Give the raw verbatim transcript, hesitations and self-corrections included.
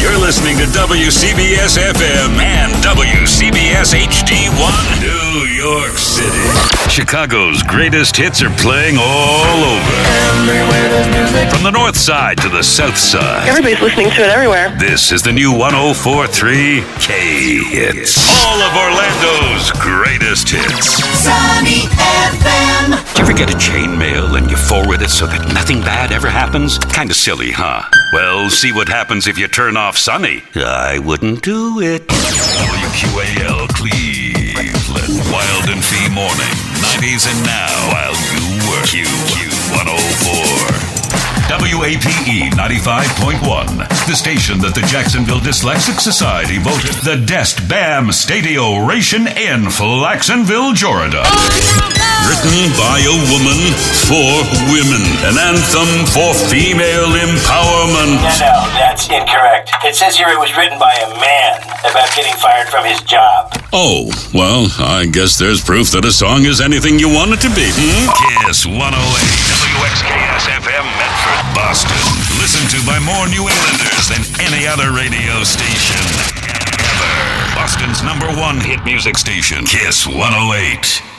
You're listening to W C B S F M and W C B S H D one, New York City. Chicago's greatest hits are playing all over. From the north side to the south side. Everybody's listening to it everywhere. This is the new one oh four point three K-Hits. All of Orlando's greatest hits. Sunny F M. Do you ever get a chain mail and you forward it so that nothing bad ever happens? Kinda silly, huh? Well, see what happens if you turn off Sunny. I wouldn't do it. W Q A L Cleveland. Wild and Fee Morning. nineties and now while you work. Q Q one oh four. W A P E ninety-five point one, the station that the Jacksonville Dyslexic Society voted the Dest Bam Stadioration in Flaxenville, Georgia. Written by a woman for women. An anthem for female empowerment. No, no, that's incorrect. It says here it was written by a man about getting fired from his job. Oh, well, I guess there's proof that a song is anything you want it to be. Hmm? Kiss one oh eight, W X K S F M, Medford, Boston. Listened to by more New Englanders than any other radio station ever. Boston's number one hit music station, Kiss one oh eight.